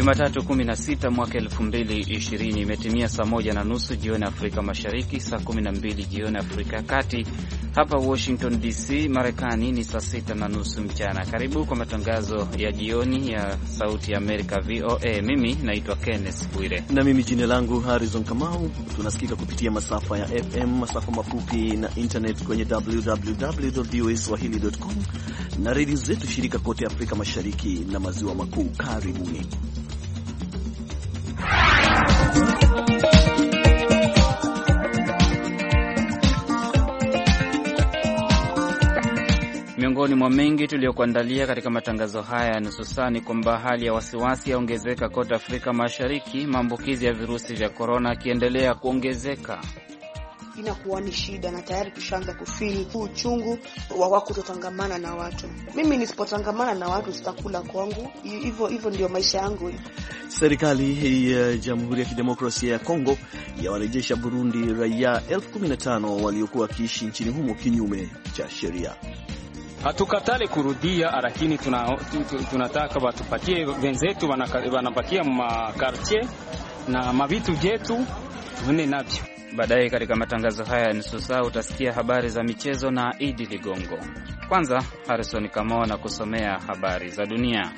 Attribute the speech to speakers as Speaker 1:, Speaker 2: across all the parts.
Speaker 1: Jumatatu 16 mwaka 2020, imetimia saa 1:30 jioni Afrika Mashariki, saa 12 jioni Afrika ya Kati. Hapa Washington DC, Marekani ni saa 6:30 mchana. Karibu kwa matangazo ya jioni ya Sauti ya Amerika VOA. Mimi naitwa Kenneth Bwire.
Speaker 2: Na mimi jina langu Harrison Kamau. Tunasikika kupitia masafa ya FM, masafa mafupi na internet kwenye www.voaswahili.com na redio zetu shirika kote Afrika Mashariki na Maziwa Makuu. Karibuni.
Speaker 1: Miongoni mwa mengi tuliyokuandalia katika matangazo haya ya nusu saa ni kwamba hali ya wasiwasi yaongezeka kote Afrika Mashariki, maambukizi ya virusi vya korona yakiendelea kuongezeka.
Speaker 3: Inakuwa ni shida na tayari tushaanza kufili uchungu wa kutotangamana na watu. Mimi nisipotangamana na watu sitakula kwangu. Hivyo ndio maisha yangu.
Speaker 2: Serikali ya Jamhuri ya Kidemokrasia ya Kongo yawarejesha Burundi raia 15,000 waliokuwa wakiishi nchini humo kinyume cha sheria.
Speaker 4: Hatukatale kurudia, lakini tunataka watupatie wenzetu wanapakia makartie na mavitu vyetu vune navyo.
Speaker 1: Baadaye katika matangazo haya nusu saa utasikia habari za michezo na Idi Ligongo. Kwanza Harrison Kamau na kusomea habari za dunia.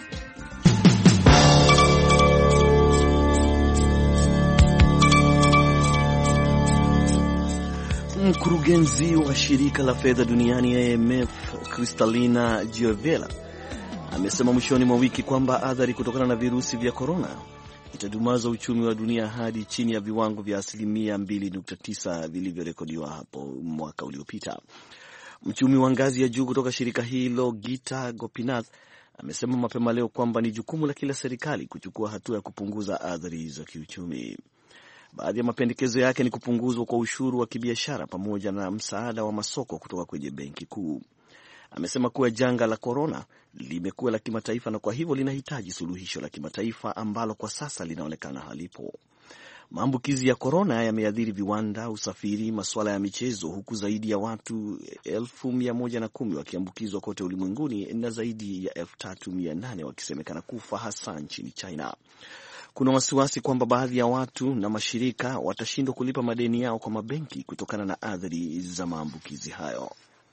Speaker 2: Mkurugenzi wa shirika la fedha duniani IMF Kristalina Georgieva amesema mwishoni mwa wiki kwamba athari kutokana na virusi vya korona itadumaza uchumi wa dunia hadi chini ya viwango vya 2.9% vilivyorekodiwa hapo mwaka uliopita. Mchumi wa ngazi ya juu kutoka shirika hilo Gita Gopinath amesema mapema leo kwamba ni jukumu la kila serikali kuchukua hatua ya kupunguza athari za kiuchumi. Baadhi ya mapendekezo yake ni kupunguzwa kwa ushuru wa kibiashara pamoja na msaada wa masoko kutoka kwenye benki kuu. Amesema kuwa janga la korona limekuwa la kimataifa na kwa hivyo linahitaji suluhisho la kimataifa ambalo kwa sasa linaonekana halipo. Maambukizi ya korona yameathiri viwanda, usafiri, masuala ya michezo, huku zaidi ya watu 110,000 wakiambukizwa kote ulimwenguni na zaidi ya 3,800 wakisemekana kufa hasa nchini China. Kuna wasiwasi kwamba baadhi ya watu na mashirika watashindwa kulipa madeni yao kwa mabenki kutokana na athari za maambukizi hayo.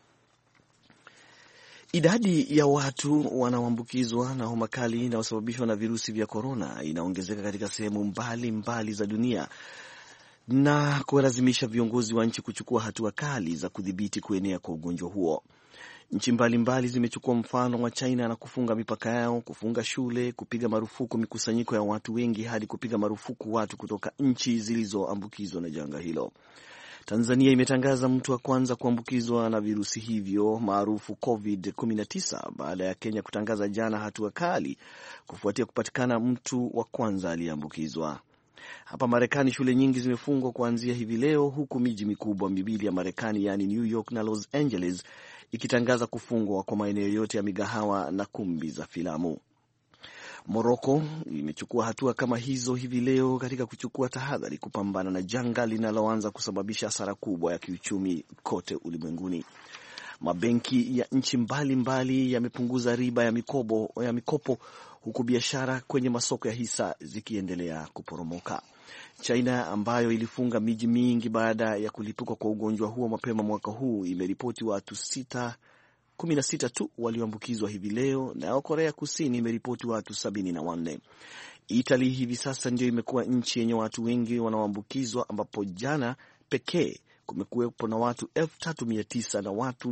Speaker 2: Idadi ya watu wanaoambukizwa na homa kali inayosababishwa na virusi vya korona inaongezeka katika sehemu mbalimbali za dunia na kuwalazimisha viongozi wa nchi kuchukua hatua kali za kudhibiti kuenea kwa ugonjwa huo. Nchi mbalimbali zimechukua mfano wa China na kufunga mipaka yao, kufunga shule, kupiga marufuku mikusanyiko ya watu wengi hadi kupiga marufuku watu kutoka nchi zilizoambukizwa na janga hilo. Tanzania imetangaza mtu wa kwanza kuambukizwa na virusi hivyo maarufu COVID-19 baada ya Kenya kutangaza jana hatua kali kufuatia kupatikana mtu wa kwanza aliyeambukizwa. Hapa Marekani shule nyingi zimefungwa kuanzia hivi leo, huku miji mikubwa miwili ya Marekani yani New York na Los Angeles ikitangaza kufungwa kwa maeneo yote ya migahawa na kumbi za filamu. Morocco imechukua hatua kama hizo hivi leo katika kuchukua tahadhari kupambana na janga linaloanza kusababisha hasara kubwa ya kiuchumi kote ulimwenguni. Mabenki ya nchi mbalimbali yamepunguza riba ya mikopo huku biashara kwenye masoko ya hisa zikiendelea kuporomoka. China ambayo ilifunga miji mingi baada ya kulipuka kwa ugonjwa huo mapema mwaka huu imeripoti watu 16 tu walioambukizwa hivi leo, na Korea Kusini imeripoti watu 74. Italy hivi sasa ndio imekuwa nchi yenye watu wengi wanaoambukizwa, ambapo jana pekee kumekuwepo na watu 3,900 na watu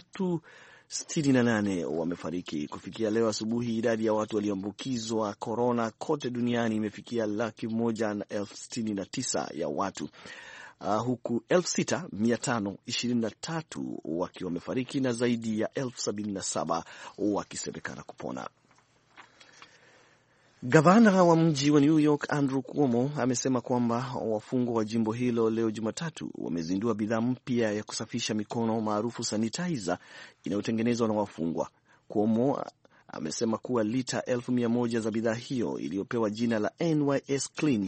Speaker 2: 368 wamefariki. Kufikia leo asubuhi, idadi ya watu walioambukizwa korona kote duniani imefikia 169,000 ya watu. Huku 6,523 wakiwa wamefariki na zaidi ya 77,000 wakisemekana kupona. Gavana wa mji wa New York Andrew Cuomo amesema kwamba wafungwa wa jimbo hilo leo Jumatatu wamezindua bidhaa mpya ya kusafisha mikono maarufu sanitizer inayotengenezwa na wafungwa. Cuomo amesema kuwa lita 1,100 za bidhaa hiyo iliyopewa jina la NYS Clean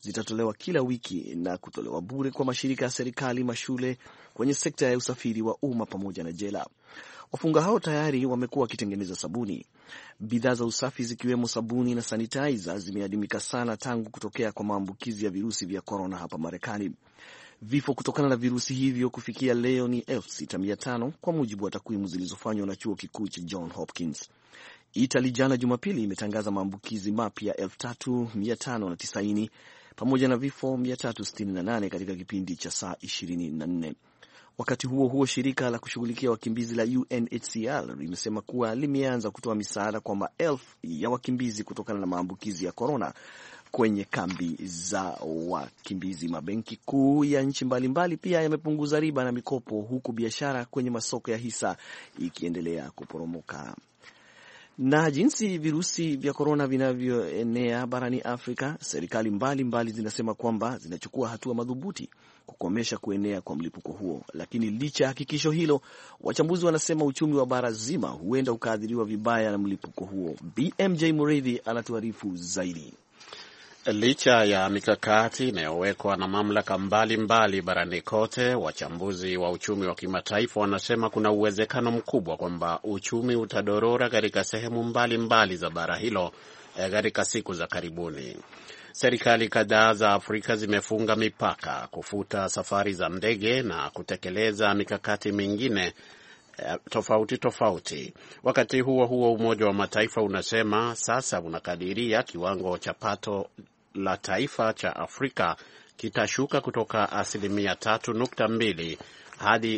Speaker 2: zitatolewa kila wiki na kutolewa bure kwa mashirika ya serikali, mashule, kwenye sekta ya usafiri wa umma pamoja na jela. Wafunga hao tayari wamekuwa wakitengeneza sabuni. Bidhaa za usafi zikiwemo sabuni na sanitizer zimeadimika sana tangu kutokea kwa maambukizi ya virusi vya korona hapa Marekani. Vifo kutokana na virusi hivyo kufikia leo ni 6,500 kwa mujibu wa takwimu zilizofanywa na chuo kikuu cha John Hopkins. Italy jana Jumapili imetangaza maambukizi mapya 3,590 pamoja na vifo 368 katika kipindi cha saa 24. Wakati huo huo, shirika la kushughulikia wakimbizi la UNHCR limesema kuwa limeanza kutoa misaada kwa maelfu ya wakimbizi kutokana na maambukizi ya korona kwenye kambi za wakimbizi. Mabenki kuu ya nchi mbalimbali pia yamepunguza riba na mikopo, huku biashara kwenye masoko ya hisa ikiendelea kuporomoka. Na jinsi virusi vya korona vinavyoenea barani Afrika, serikali mbalimbali zinasema kwamba zinachukua hatua madhubuti kukomesha kuenea kwa mlipuko huo. Lakini licha ya hakikisho hilo, wachambuzi wanasema uchumi wa bara zima huenda ukaathiriwa vibaya na mlipuko huo. BMJ Mureithi anatuarifu zaidi.
Speaker 5: Licha ya mikakati inayowekwa na mamlaka mbalimbali barani kote, wachambuzi wa uchumi wa kimataifa wanasema kuna uwezekano mkubwa kwamba uchumi utadorora katika sehemu mbalimbali za bara hilo katika siku za karibuni. Serikali kadhaa za Afrika zimefunga mipaka, kufuta safari za ndege na kutekeleza mikakati mingine tofauti. Wakati huo huo, Umoja wa Mataifa unasema sasa unakadiria kiwango cha pato la taifa cha Afrika kitashuka kutoka 3.2 hadi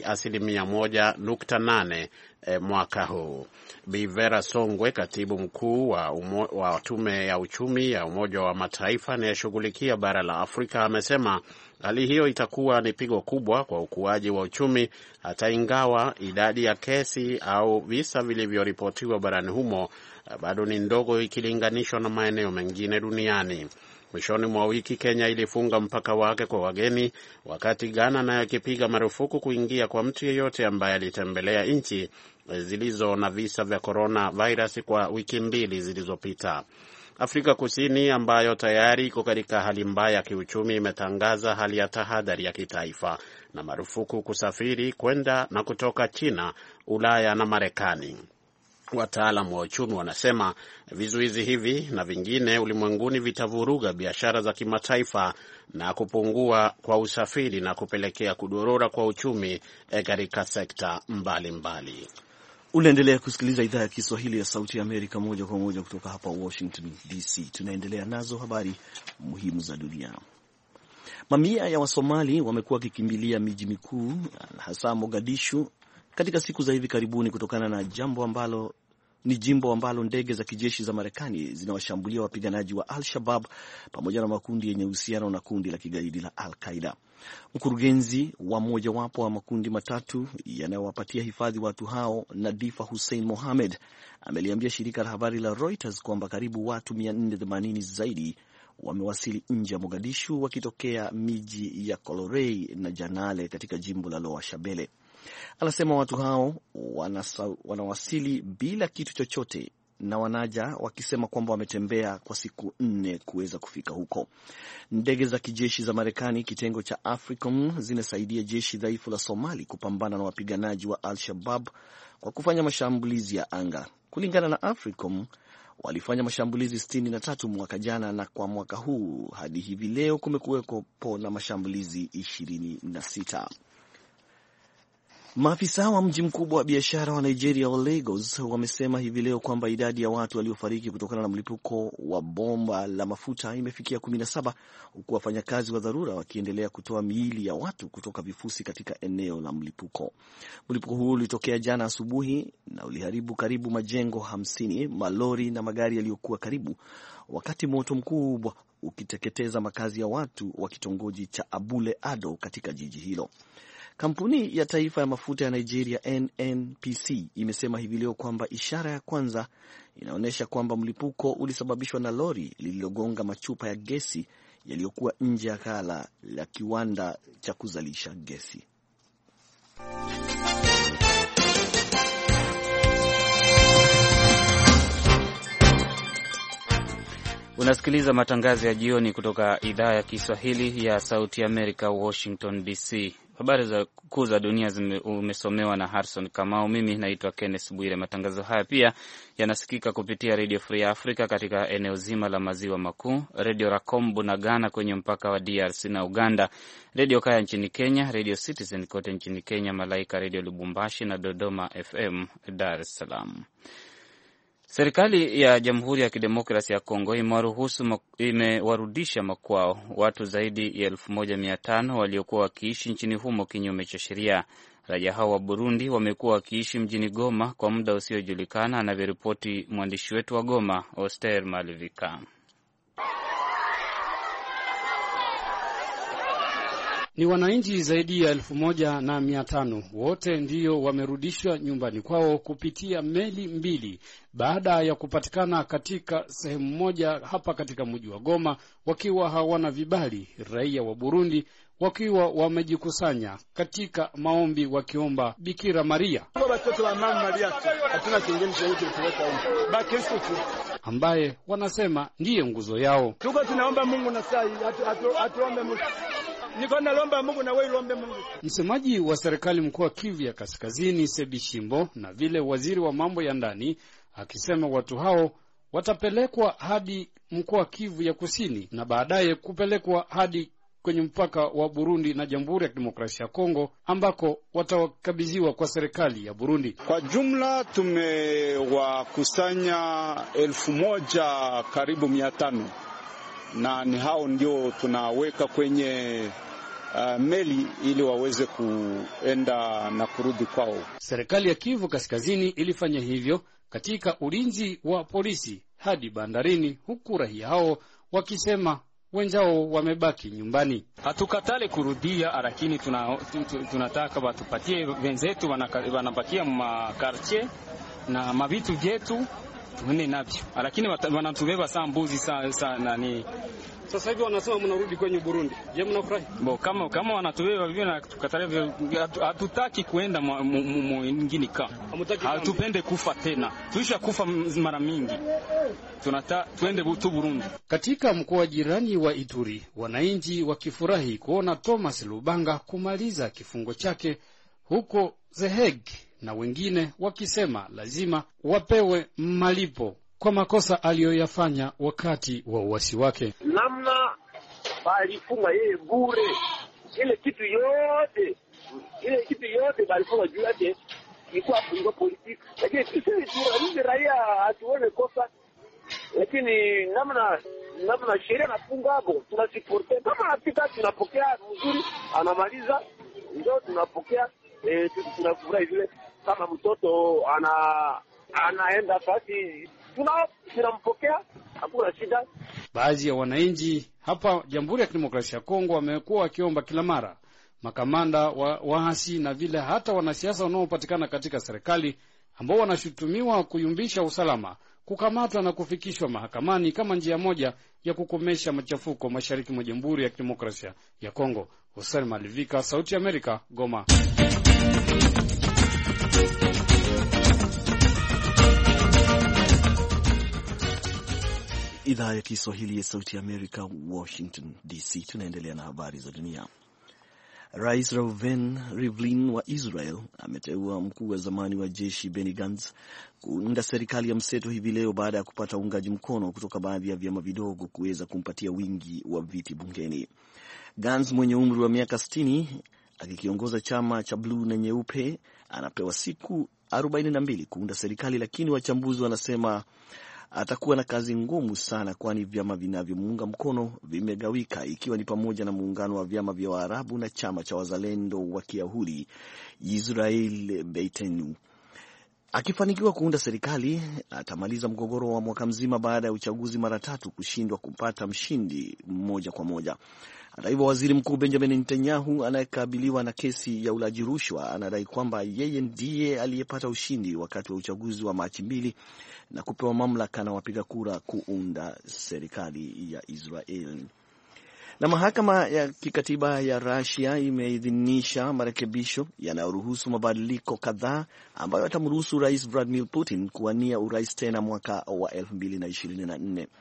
Speaker 5: 1.8 mwaka huu. Bi Vera Songwe, katibu mkuu wa tume ya uchumi ya Umoja wa Mataifa anayeshughulikia bara la Afrika, amesema hali hiyo itakuwa ni pigo kubwa kwa ukuaji wa uchumi, hata ingawa idadi ya kesi au visa vilivyoripotiwa barani humo bado ni ndogo ikilinganishwa na maeneo mengine duniani. Mwishoni mwa wiki Kenya ilifunga mpaka wake kwa wageni, wakati Ghana nayo ikipiga marufuku kuingia kwa mtu yeyote ambaye alitembelea nchi zilizo na visa vya corona virus kwa wiki 2 zilizopita. Afrika Kusini, ambayo tayari iko katika hali mbaya ya kiuchumi, imetangaza hali ya tahadhari ya kitaifa na marufuku kusafiri kwenda na kutoka China, Ulaya na Marekani. Wataalamu wa uchumi wanasema vizuizi hivi na vingine ulimwenguni vitavuruga biashara za kimataifa na kupungua kwa usafiri na kupelekea kudorora kwa uchumi katika sekta mbalimbali.
Speaker 2: Unaendelea kusikiliza idhaa ya Kiswahili ya Sauti ya Amerika moja kwa moja kutoka hapa Washington DC. Tunaendelea nazo habari muhimu za dunia. Mamia ya Wasomali wamekuwa wakikimbilia miji mikuu hasa Mogadishu katika siku za hivi karibuni kutokana na jimbo ambalo ndege za kijeshi za Marekani zinawashambulia wapiganaji wa Al-Shabaab pamoja na makundi yenye uhusiano na kundi la kigaidi la Al-Qaida. Mkurugenzi wa mojawapo wa makundi matatu yanayowapatia hifadhi watu hao, Nadifa Hussein Mohamed, ameliambia shirika la habari la Reuters kwamba karibu watu 480 zaidi wamewasili nje ya Mogadishu wakitokea miji ya Kolorei na Janale katika jimbo la Lower Shabelle. Anasema watu hao wanawasili bila kitu chochote na wanaja wakisema kwamba wametembea kwa siku 4 kuweza kufika huko. Ndege za kijeshi za Marekani kitengo cha AFRICOM zinasaidia jeshi dhaifu la Somali kupambana na wapiganaji wa Al-Shabaab kwa kufanya mashambulizi ya anga. Kulingana na AFRICOM, walifanya mashambulizi 63 mwaka jana, na kwa mwaka huu hadi hivi leo kumekuwepo na mashambulizi 26. Maafisa wa mji mkubwa wa biashara wa Nigeria wa Lagos wamesema hivi leo kwamba idadi ya watu waliofariki kutokana na mlipuko wa bomba la mafuta imefikia 17, huku wafanyakazi wa dharura wakiendelea kutoa miili ya watu kutoka vifusi katika eneo la mlipuko. Mlipuko huu ulitokea jana asubuhi na uliharibu karibu majengo 50, malori na magari yaliyokuwa karibu, wakati moto mkubwa ukiteketeza makazi ya watu wa kitongoji cha Abule Ado katika jiji hilo. Kampuni ya taifa ya mafuta ya Nigeria NNPC imesema hivi leo kwamba ishara ya kwanza inaonyesha kwamba mlipuko ulisababishwa na lori lililogonga machupa ya gesi yaliyokuwa nje ya ghala la kiwanda cha kuzalisha gesi.
Speaker 1: Unasikiliza matangazo ya jioni kutoka idhaa ya Kiswahili ya Sauti ya Amerika, Washington DC. Habari za kuu za dunia umesomewa na Harrison Kamau. Mimi naitwa Kenneth Bwire. Matangazo haya pia yanasikika kupitia Radio Free Africa katika eneo zima la maziwa makuu, Radio Rakombu na Ghana kwenye mpaka wa DRC na Uganda, Radio Kaya nchini Kenya, Radio Citizen kote nchini Kenya, Malaika Radio Lubumbashi na Dodoma FM Dar es Salaam. Serikali ya Jamhuri ya Kidemokrasi ya Kongo imewarudisha makwao watu zaidi ya 1500 waliokuwa wakiishi nchini humo kinyume cha sheria. Raia hao wa Burundi wamekuwa wakiishi mjini Goma kwa muda usiojulikana, anavyoripoti mwandishi wetu wa Goma, Oster Malivika.
Speaker 6: Ni wananchi zaidi ya 1500 wote ndio wamerudishwa nyumbani kwao kupitia meli mbili baada ya kupatikana katika sehemu moja hapa katika mji wa Goma wakiwa hawana vibali. Raia wa Burundi wakiwa wamejikusanya katika maombi wakiomba Bikira Maria ambaye wanasema ndiye nguzo yao.
Speaker 7: Tuko tunaomba Mungu na sai atuombe Mungu. Niko nalomba Mungu na wewe uombe Mungu.
Speaker 6: Msemaji wa serikali mkoa Kivu ya Kaskazini Sebishimbo na vile waziri wa mambo ya ndani akisema watu hao watapelekwa hadi mkoa Kivu ya Kusini na baadaye kupelekwa hadi kwenye mpaka wa Burundi na Jamhuri ya Kidemokrasia ya Kongo ambako watakabidhiwa kwa serikali ya Burundi.
Speaker 8: Kwa jumla tumewakusanya 1000 karibu 500 na ni hao ndio tunaweka kwenye meli ili waweze kuenda na kurudi kwao.
Speaker 6: Serikali ya Kivu Kaskazini ilifanya hivyo katika ulinzi wa polisi hadi bandarini, huku raia hao wakisema wenzao wamebaki nyumbani.
Speaker 4: Hatukatale kurudia, lakini tunataka watupatie wenzetu wanabakia makartie na mavitu vyetu tuende navyo, lakini wanatubeba saa mbuzi saa nani.
Speaker 6: Sasa hivi wanasema mnarudi kwenye Burundi. Je, mnafurahi?
Speaker 4: Kama wanatubeba hivyo na tukatalia, hatutaki kuenda mwingine hatupende kufa tena. Tuisha kufa mara mingi. Tuende tu Burundi.
Speaker 6: Katika mkoa jirani wa Ituri, wananchi wakifurahi kuona Thomas Lubanga kumaliza kifungo chake huko The Hague, na wengine wakisema lazima wapewe malipo kwa makosa aliyoyafanya wakati wa uasi wake.
Speaker 9: Namna balifunga yeye bure, ile kitu yote balifunga juu yake ilikuwa politiki. Lakini sisi raia hatuone kosa, lakini namna sheria nafunga hapo tunasiporte. Kama anapita tunapokea mzuri, anamaliza ndio tunapokea, tunafurahi vile. Kama mtoto anaenda fasi tunampokea, hakuna shida.
Speaker 6: Baadhi ya wananchi hapa Jamhuri ya Kidemokrasia ya Kongo wamekuwa wakiomba kila mara makamanda wa waasi na vile hata wanasiasa wanaopatikana katika serikali ambao wanashutumiwa kuyumbisha usalama kukamatwa na kufikishwa mahakamani kama njia moja ya kukomesha machafuko mashariki mwa Jamhuri ya Kidemokrasia ya Kongo. Hussein Malivika, Sauti ya Amerika, Goma.
Speaker 2: Idhaa ya Kiswahili ya Sauti ya Amerika, Washington DC. Tunaendelea na habari za dunia. Rais Reuven Rivlin wa Israel ameteua mkuu wa zamani wa jeshi Benny Gantz kuunda serikali ya mseto hivi leo baada ya kupata uungaji mkono kutoka baadhi ya vyama vidogo kuweza kumpatia wingi wa viti bungeni. Gantz mwenye umri wa miaka 60 akikiongoza chama cha bluu na nyeupe anapewa siku 42 kuunda serikali, lakini wachambuzi wanasema atakuwa na kazi ngumu sana, kwani vyama vinavyomuunga mkono vimegawika, ikiwa ni pamoja na muungano wa vyama vya Waarabu na chama cha wazalendo wa Kiyahudi Israel Beitenu. Akifanikiwa kuunda serikali, atamaliza mgogoro wa mwaka mzima baada ya uchaguzi mara 3 kushindwa kupata mshindi moja kwa moja. Hata hivyo, waziri mkuu Benjamin Netanyahu anayekabiliwa na kesi ya ulaji rushwa anadai kwamba yeye ndiye aliyepata ushindi wakati wa uchaguzi wa Machi 2 na kupewa mamlaka na wapiga kura kuunda serikali ya Israel. Na mahakama ya kikatiba ya Russia imeidhinisha marekebisho yanayoruhusu mabadiliko kadhaa ambayo yatamruhusu Rais Vladimir Putin kuwania urais tena mwaka wa 2024.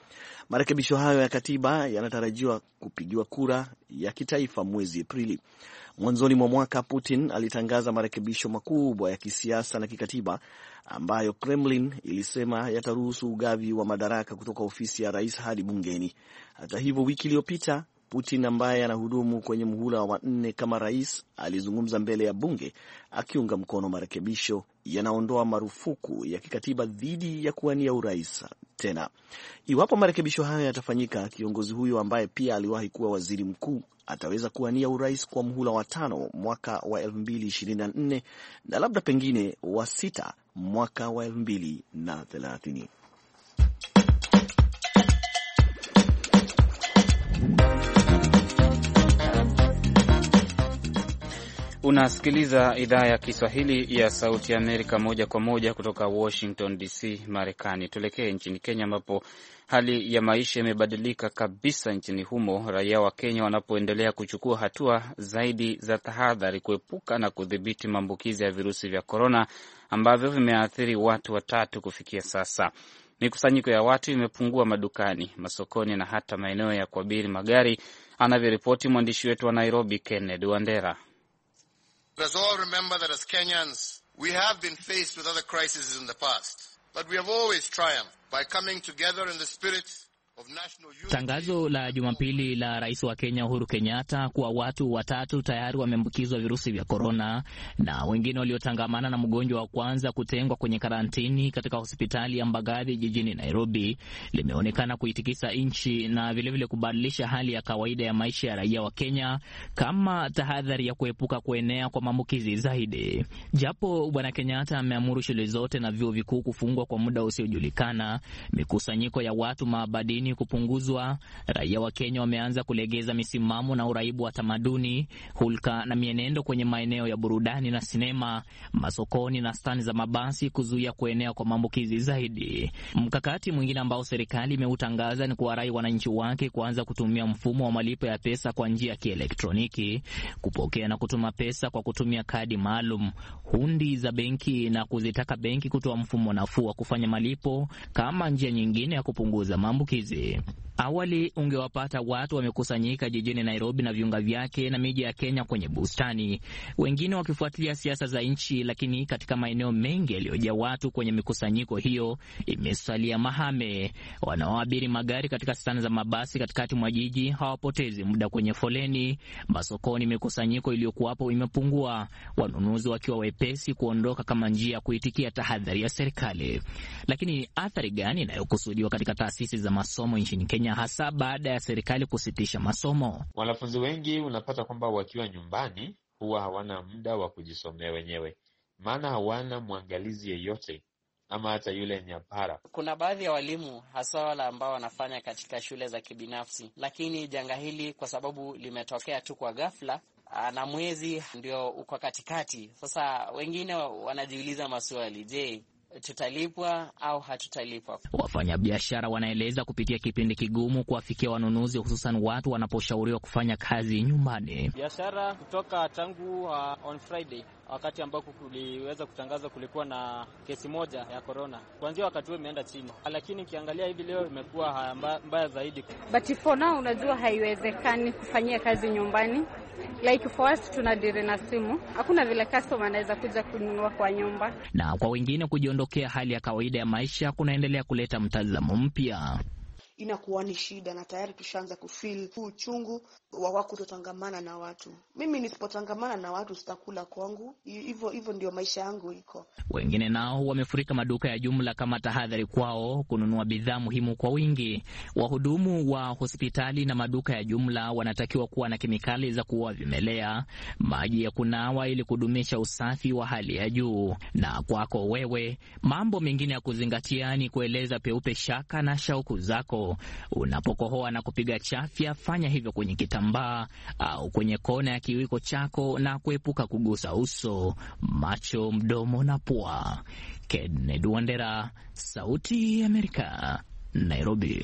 Speaker 2: Marekebisho hayo ya katiba yanatarajiwa kupigiwa kura ya kitaifa mwezi Aprili. Mwanzoni mwa mwaka, Putin alitangaza marekebisho makubwa ya kisiasa na kikatiba ambayo Kremlin ilisema yataruhusu ugavi wa madaraka kutoka ofisi ya rais hadi bungeni. Hata hivyo, wiki iliyopita Putin ambaye anahudumu kwenye muhula wa 4 kama rais alizungumza mbele ya bunge akiunga mkono marekebisho yanaondoa marufuku ya kikatiba dhidi ya kuwania urais tena. Iwapo marekebisho hayo yatafanyika, kiongozi huyo ambaye pia aliwahi kuwa waziri mkuu ataweza kuwania urais kwa muhula wa 5 mwaka wa 2024 na labda pengine wa 6 mwaka wa 2030.
Speaker 1: Unasikiliza idhaa ya Kiswahili ya Sauti ya Amerika moja kwa moja kutoka Washington DC, Marekani. Tuelekee nchini Kenya ambapo hali ya maisha imebadilika kabisa nchini humo, raia wa Kenya wanapoendelea kuchukua hatua zaidi za tahadhari kuepuka na kudhibiti maambukizi ya virusi vya korona ambavyo vimeathiri watu 3 kufikia sasa. Mikusanyiko ya watu imepungua madukani, masokoni na hata maeneo ya kuabiri magari, anavyoripoti mwandishi wetu wa Nairobi, Kennedy Wandera.
Speaker 10: Let us all remember that as Kenyans, we have been faced with other crises in the past, but we have always triumphed by coming together in the spirit of national unity.
Speaker 11: Tangazo la Jumapili la Rais wa Kenya Uhuru Kenyatta kuwa watu 3 tayari wameambukizwa virusi vya korona na wengine waliotangamana na mgonjwa wa kwanza kutengwa kwenye karantini katika hospitali ya Mbagathi jijini Nairobi limeonekana kuitikisa nchi na vilevile kubadilisha hali ya kawaida ya maisha ya raia wa Kenya kama tahadhari ya kuepuka kuenea kwa maambukizi zaidi. Japo Bwana Kenyatta ameamuru shule zote na vyuo vikuu kufungwa kwa muda usiojulikana, mikusanyiko ya watu maabadini kupunguzwa, raia wa Kenya wameanza kulegeza misimamo na uraibu wa tamaduni, hulka na mienendo kwenye maeneo ya burudani na sinema, masokoni na stani za mabasi kuzuia kuenea kwa maambukizi zaidi. Mkakati mwingine ambao serikali imeutangaza ni kuwarai wananchi wake kuanza kutumia mfumo wa malipo ya pesa kwa njia ya kielektroniki, kupokea na kutuma pesa kwa kutumia kadi maalum, hundi za benki na kuzitaka benki kutoa mfumo nafuu wa kufanya malipo kama njia nyingine ya kupunguza maambukizi. Awali ungewapata watu wamekusanyika jijini Nairobi na viunga vyake na miji ya Kenya kwenye bustani, wengine wakifuatilia siasa za nchi, lakini katika maeneo mengi yaliyojaa watu kwenye mikusanyiko hiyo imesalia mahame. Wanaoabiri magari katika stani za mabasi katikati mwa jiji hawapotezi muda kwenye foleni. Masokoni mikusanyiko iliyokuwapo imepungua, wanunuzi wakiwa wepesi kuondoka kama njia ya kuitikia tahadhari ya serikali. Lakini athari gani inayokusudiwa katika taasisi za masomo nchini Kenya, hasa baada ya serikali kusitisha masomo?
Speaker 12: Wanafunzi wengi unapata kwamba wakiwa nyumbani huwa hawana muda wa kujisomea wenyewe, maana hawana mwangalizi yeyote ama hata yule nyapara.
Speaker 13: Kuna baadhi ya walimu hasa wale ambao wanafanya katika shule za kibinafsi, lakini janga hili kwa sababu limetokea tu kwa ghafla na mwezi ndio uko katikati, sasa wengine wanajiuliza maswali, je, tutalipwa au hatutalipwa?
Speaker 11: Wafanyabiashara wanaeleza kupitia kipindi kigumu kuwafikia wanunuzi, hususan watu wanaposhauriwa kufanya kazi nyumbani.
Speaker 14: Biashara kutoka tangu on Friday, wakati ambako kuliweza kutangaza kulikuwa na kesi moja ya corona, kuanzia wakati huo imeenda chini, lakini kiangalia hivi leo imekuwa mbaya zaidi.
Speaker 15: But for now unajua haiwezekani kufanyia kazi nyumbani. Like for us tunadiri na simu, hakuna vile customer anaweza kuja kununua kwa nyumba.
Speaker 11: Na kwa wengine kujiondokea hali ya kawaida ya maisha kunaendelea kuleta mtazamo mpya.
Speaker 3: Inakuwa ni shida na tayari tushaanza kufeel uchungu wa kutotangamana na watu. Mimi nisipotangamana na watu sitakula kwangu. Hivyo ndio maisha yangu iko.
Speaker 11: Wengine nao wamefurika maduka ya jumla kama tahadhari kwao kununua bidhaa muhimu kwa wingi. Wahudumu wa hospitali na maduka ya jumla wanatakiwa kuwa na kemikali za kuua vimelea, maji ya kunawa ili kudumisha usafi wa hali ya juu. Na kwako wewe, mambo mengine ya kuzingatia ni kueleza peupe shaka na shauku zako. Unapokohoa na kupiga chafya, fanya hivyo kwenye kitambaa au kwenye kona ya kiwiko chako na kuepuka kugusa uso, macho, mdomo na pua. Kennedy Wandera, Sauti ya Amerika, Nairobi.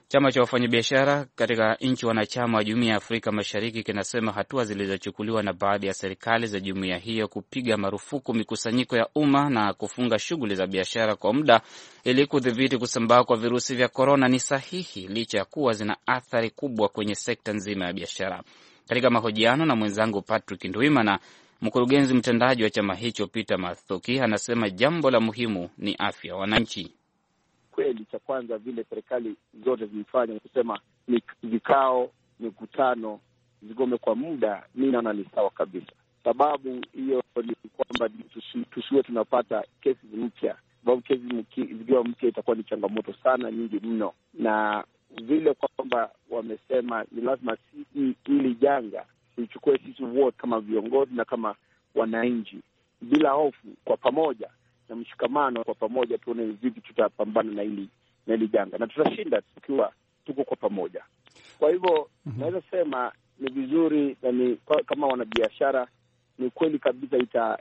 Speaker 1: Chama cha wafanyabiashara katika nchi wanachama wa Jumuiya ya Afrika Mashariki kinasema hatua zilizochukuliwa na baadhi ya serikali za jumuiya hiyo kupiga marufuku mikusanyiko ya umma na kufunga shughuli za biashara kwa muda ili kudhibiti kusambaa kwa virusi vya korona ni sahihi, licha ya kuwa zina athari kubwa kwenye sekta nzima ya biashara. Katika mahojiano na mwenzangu Patrick Ndwimana, mkurugenzi mtendaji wa chama hicho Peter Mathuki anasema jambo la muhimu ni afya wananchi.
Speaker 16: Kweli cha kwanza vile serikali zote zimefanya ni kusema ni vikao, mikutano zigome kwa muda, mimi naona ni sawa kabisa. Sababu hiyo ni kwamba tusiwe tunapata kesi mpya. Sababu kesi zikiwa mpya itakuwa ni changamoto sana nyingi mno, na vile kwamba wamesema ni lazima ili janga tuchukue sisi wote kama viongozi na kama wananchi bila hofu, kwa pamoja na mshikamano, kwa pamoja tuone vipi tutapambana na hili janga, na tutashinda tukiwa tuko kwa pamoja. Kwa hivyo naweza sema ni vizuri, na ni kama wanabiashara ni kweli kabisa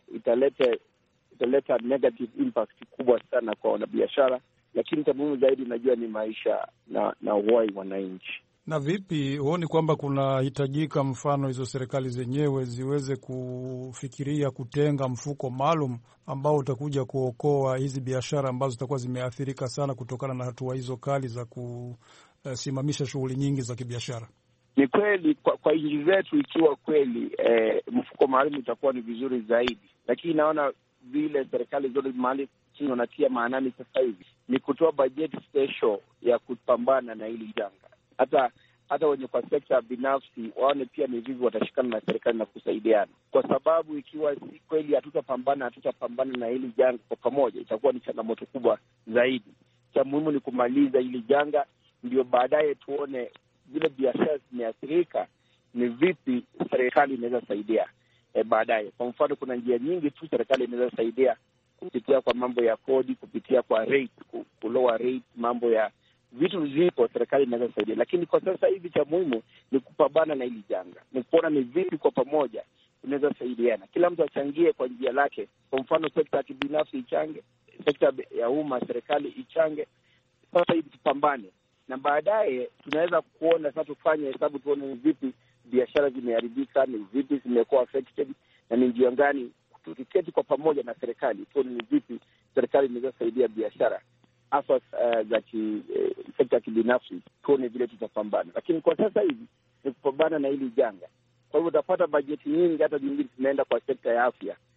Speaker 16: italeta negative impact kubwa sana kwa wanabiashara, lakini muhimu zaidi najua ni maisha na uhai wananchi.
Speaker 17: Na vipi huoni kwamba kunahitajika mfano hizo serikali zenyewe ziweze kufikiria kutenga mfuko maalum ambao utakuja kuokoa hizi biashara ambazo zitakuwa zimeathirika sana kutokana na hatua hizo kali za kusimamisha shughuli nyingi za kibiashara?
Speaker 16: Ni kweli kwa nchi zetu, ikiwa kweli mfuko maalum utakuwa ni vizuri zaidi, lakini naona vile serikali zote mahali chini wanatia maanani sasa hivi ni kutoa bajeti special ya kupambana na hili janga. Hata wenye kwa sekta binafsi waone pia ni vipi watashikana na serikali na kusaidiana, kwa sababu ikiwa si kweli hatutapambana na hili janga kwa pamoja, itakuwa ni changamoto kubwa zaidi. Cha muhimu ni kumaliza hili janga, ndio baadaye tuone vile biashara zimeathirika ni vipi serikali inaweza saidia baadaye. Kwa mfano, kuna njia nyingi tu serikali inaweza saidia kupitia kwa mambo ya kodi, kupitia kwa rate, kulower rate, mambo ya vitu zipo, serikali inaweza saidia. Lakini kwa sasa hivi cha muhimu ni kupambana na hili janga, ni kuona ni vipi kwa pamoja tunaweza saidiana, kila mtu achangie kwa njia lake. Kwa mfano, sekta ya kibinafsi ichange, sekta ya umma serikali ichange. Sasa hivi tupambane, na baadaye tunaweza kuona sasa, tufanye hesabu tuone ni vipi biashara zimeharibika, ni vipi zimekuwa affected, na ni njia gani tukiketi kwa pamoja na serikali tuone ni vipi serikali inaweza saidia biashara hasa za sekta ya kibinafsi, tuone vile tutapambana. Lakini kwa sasa hivi ni kupambana na hili janga. Kwa hivyo utapata bajeti nyingi, hata nyingine zinaenda kwa sekta ya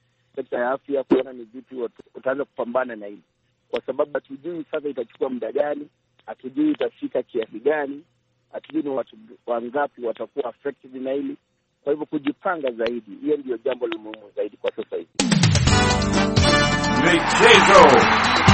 Speaker 16: afya, kuona ni vipi utaanza kupambana na hili, kwa sababu hatujui sasa itachukua muda gani, hatujui itafika kiasi gani, hatujui ni watu wangapi watakuwa affected na hili. Kwa hivyo kujipanga zaidi, hiyo ndio jambo la muhimu zaidi kwa sasa hivi.
Speaker 18: Michezo.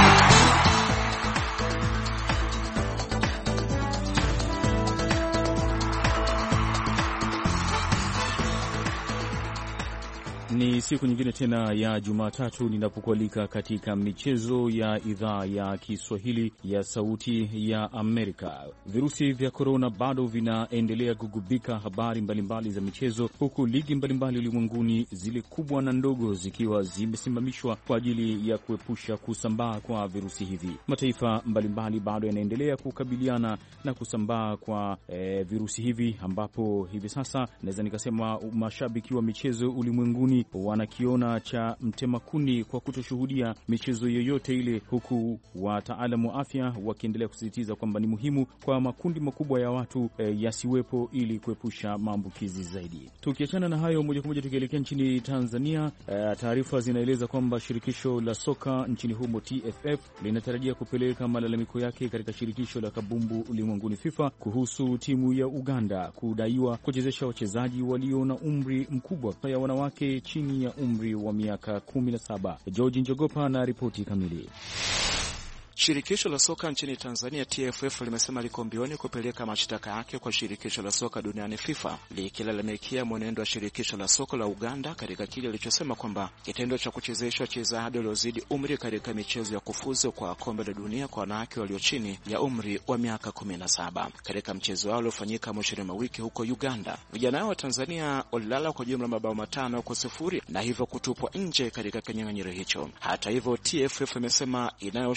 Speaker 19: Ni siku nyingine tena ya Jumatatu ninapokualika katika michezo ya idhaa ya Kiswahili ya Sauti ya Amerika. Virusi vya korona bado vinaendelea kugubika habari mbalimbali za michezo, huku ligi mbalimbali ulimwenguni zile kubwa na ndogo zikiwa zimesimamishwa kwa ajili ya kuepusha kusambaa kwa virusi hivi. Mataifa mbalimbali bado yanaendelea kukabiliana na kusambaa kwa virusi hivi, ambapo hivi sasa naweza nikasema mashabiki wa michezo ulimwenguni wanakiona cha mtemakuni kwa kutoshuhudia michezo yoyote ile, huku wataalamu wa afya wakiendelea kusisitiza kwamba ni muhimu kwa makundi makubwa ya watu yasiwepo ili kuepusha maambukizi zaidi. Tukiachana na hayo, moja kwa moja tukielekea nchini Tanzania, taarifa zinaeleza kwamba shirikisho la soka nchini humo TFF linatarajia kupeleka malalamiko yake katika shirikisho la kabumbu ulimwenguni FIFA kuhusu timu ya Uganda kudaiwa kuchezesha wachezaji walio na umri mkubwa ya wanawake chini ya umri wa miaka 17. George Njogopa na ripoti kamili.
Speaker 20: Shirikisho la soka nchini Tanzania TFF limesema liko mbioni kupeleka mashtaka yake kwa shirikisho la soka duniani FIFA, likilalamikia mwenendo wa shirikisho la soka la Uganda katika kile alichosema kwamba kitendo cha kuchezesha wachezaji waliozidi umri katika michezo ya kufuzu kwa kombe la dunia kwa wanawake walio chini ya umri wa miaka 17. Katika mchezo wao uliofanyika mwishoni mwa wiki huko Uganda, vijana wa Tanzania walilala kwa jumla mabao 5-0 na hivyo kutupwa nje katika kinyang'anyiro hicho. Hata hivyo, TFF imesema inayo ushahidi wa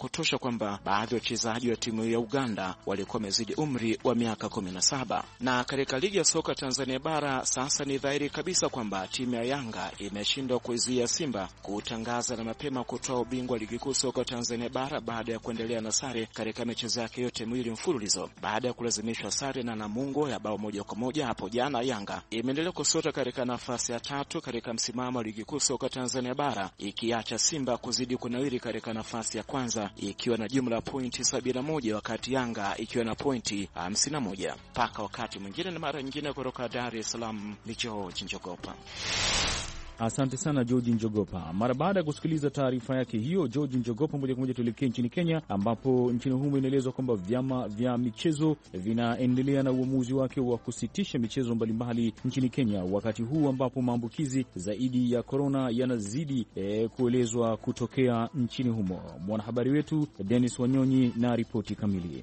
Speaker 20: kutosha kwamba baadhi ya wachezaji wa timu ya Uganda walikuwa wamezidi umri wa miaka 17. Na katika ligi ya soka Tanzania bara sasa ni dhahiri kabisa kwamba timu ya Yanga imeshindwa kuizuia Simba kutangaza na mapema kutoa ubingwa ligi kuu soka Tanzania bara baada ya kuendelea na sare katika michezo yake yote miwili mfululizo. Baada ya kulazimishwa sare na Namungo ya bao 1-1 hapo jana, Yanga imeendelea kusota katika nafasi ya 3 katika msimamo wa ligi kuu soka Tanzania bara, ikiacha Simba kuzidi kunawiri katika nafasi ya kwanza ikiwa na jumla ya pointi 71 wakati Yanga ikiwa na pointi 51. Paka wakati mwingine na mara nyingine, kutoka Dar es Salaam ni George Njogopa.
Speaker 19: Asante sana George Njogopa. Mara baada ya kusikiliza taarifa yake hiyo George Njogopa, moja kwa moja tuelekee nchini Kenya, ambapo nchini humo inaelezwa kwamba vyama vya michezo vinaendelea na uamuzi wake wa kusitisha michezo mbalimbali nchini Kenya, wakati huu ambapo maambukizi zaidi ya korona yanazidi kuelezwa kutokea nchini humo. Mwanahabari wetu Dennis Wanyonyi na ripoti kamili.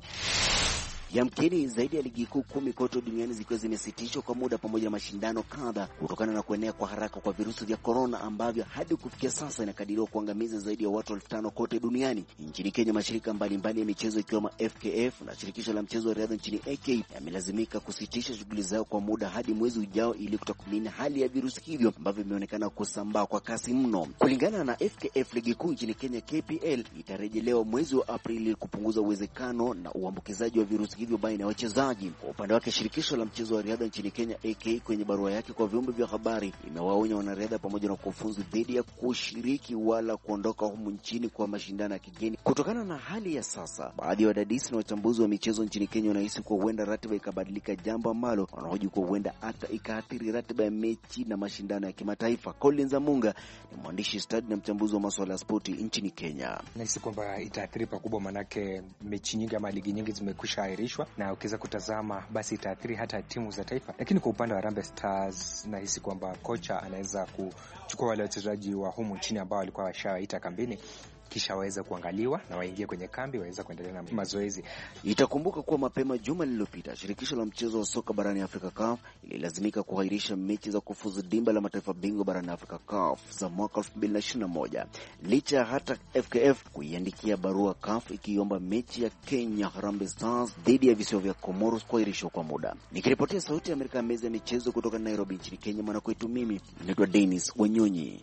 Speaker 18: Yamkini zaidi ya ligi kuu 10 kote duniani zikiwa zimesitishwa kwa muda pamoja na mashindano kadha kutokana na kuenea kwa haraka kwa virusi vya korona ambavyo hadi kufikia sasa inakadiriwa kuangamiza zaidi ya watu 5,000 kote duniani. Nchini Kenya, mashirika mbalimbali ya michezo ikiwemo FKF na shirikisho la mchezo wa riadha nchini AK yamelazimika kusitisha shughuli zao kwa muda hadi mwezi ujao ili kutathmini hali ya virusi hivyo ambavyo vimeonekana kusambaa kwa kasi mno. Kulingana na FKF, ligi kuu nchini Kenya KPL itarejelewa mwezi wa Aprili kupunguza uwezekano na uambukizaji wa virusi hivyo baina ya wachezaji. Kwa upande wake, shirikisho la mchezo wa riadha nchini Kenya AK kwenye barua yake kwa vyombo vya habari imewaonya wanariadha pamoja na wakufunzi dhidi ya kushiriki wala kuondoka humu nchini kwa mashindano ya kigeni kutokana na hali ya sasa. Baadhi ya wadadisi na wachambuzi wa michezo nchini Kenya wanahisi kuwa huenda ratiba ikabadilika, jambo ambalo wanahoji kuwa huenda hata ikaathiri ratiba ya mechi na mashindano ya kimataifa. Collins Amunga ni mwandishi stadi na mchambuzi wa masuala ya spoti nchini Kenya.
Speaker 21: Nahisi kwamba itaathiri pakubwa, manake mechi nyingi ama ligi nyingi zimekwisha ahirishwa, na ukiweza kutazama basi itaathiri hata timu za taifa. Lakini kwa upande wa Harambee Stars nahisi kwamba kocha anaweza kuchukua wale wachezaji wa humu nchini ambao walikuwa washawaita kambini, kisha waweza kuangaliwa na waingie kwenye kambi, waweza kuendelea na mazoezi.
Speaker 18: Itakumbuka kuwa mapema juma lililopita shirikisho la mchezo wa soka barani Afrika CAF ililazimika kuahirisha mechi za kufuzu dimba la mataifa bingwa barani Afrika CAF za mwaka 2021, licha hata FKF kuiandikia barua CAF ikiomba mechi ya Kenya Harambee Stars dhidi ya visiwa vya Comoros kuahirishwa kwa muda. Nikiripotia Sauti ya Amerika, meza ya michezo kutoka Nairobi nchini Kenya, mwanakwetu mimi naitwa Dennis Wanyonyi.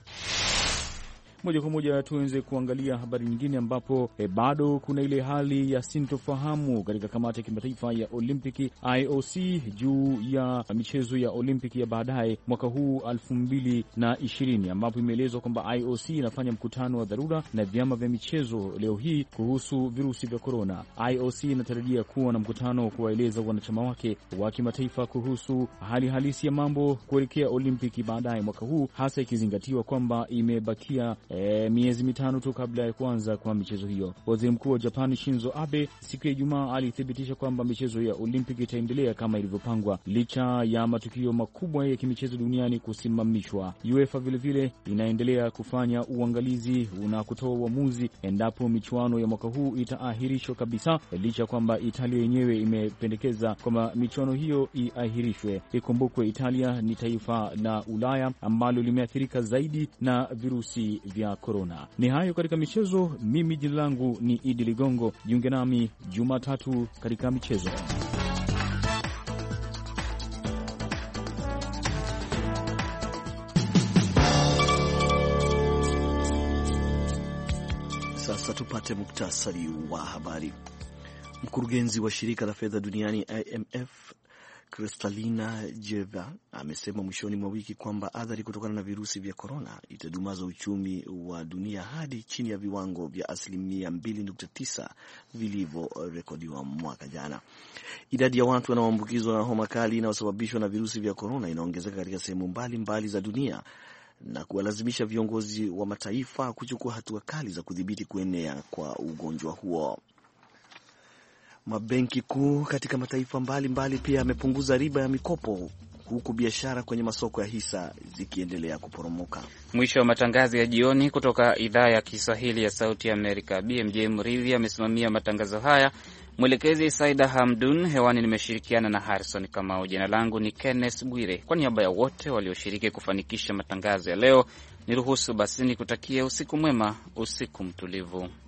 Speaker 19: Moja kwa moja tuanze kuangalia habari nyingine, ambapo bado kuna ile hali ya sintofahamu katika kamati ya kimataifa ya Olimpiki IOC juu ya michezo ya Olimpiki ya baadaye mwaka huu 2020, ambapo imeelezwa kwamba IOC inafanya mkutano wa dharura na vyama vya michezo leo hii kuhusu virusi vya korona. IOC inatarajia kuwa na mkutano kuwaeleza wanachama wake wa kimataifa kuhusu hali halisi ya mambo kuelekea Olimpiki baadaye mwaka huu, hasa ikizingatiwa kwamba imebakia miezi mitano tu kabla ya kuanza kwa michezo hiyo. Waziri Mkuu wa Japan Shinzo Abe siku ya Ijumaa alithibitisha kwamba michezo ya Olimpiki itaendelea kama ilivyopangwa licha ya matukio makubwa ya kimichezo duniani kusimamishwa. UEFA vilevile inaendelea kufanya uangalizi na kutoa uamuzi endapo michuano ya mwaka huu itaahirishwa kabisa, licha kwamba Italia yenyewe imependekeza kwamba michuano hiyo iahirishwe. Ikumbukwe Italia ni taifa la Ulaya ambalo limeathirika zaidi na virusi vya korona. Ni hayo katika michezo. Mimi jina langu ni Idi Ligongo. Jiunge nami Jumatatu katika michezo.
Speaker 2: Sasa tupate muktasari wa habari. Mkurugenzi wa shirika la fedha duniani IMF Kristalina Georgieva amesema mwishoni mwa wiki kwamba athari kutokana na virusi vya korona itadumaza uchumi wa dunia hadi chini ya viwango vya 2.9% vilivyorekodiwa mwaka jana. Idadi ya watu wanaoambukizwa na homa kali inayosababishwa na virusi vya korona inaongezeka katika sehemu mbalimbali za dunia na kuwalazimisha viongozi wa mataifa kuchukua hatua kali za kudhibiti kuenea kwa ugonjwa huo. Mabenki kuu katika mataifa mbalimbali pia yamepunguza riba ya mikopo huku biashara kwenye masoko ya hisa zikiendelea kuporomoka.
Speaker 1: Mwisho wa matangazo ya jioni kutoka idhaa ya Kiswahili ya Sauti ya Amerika. BMJ Mridhi amesimamia matangazo haya, mwelekezi Saida Hamdun. Hewani nimeshirikiana na Harrison Kamau. Jina langu ni Kenneth Bwire. Kwa niaba ya wote walioshiriki kufanikisha matangazo ya leo, niruhusu basi nikutakie usiku mwema, usiku mtulivu.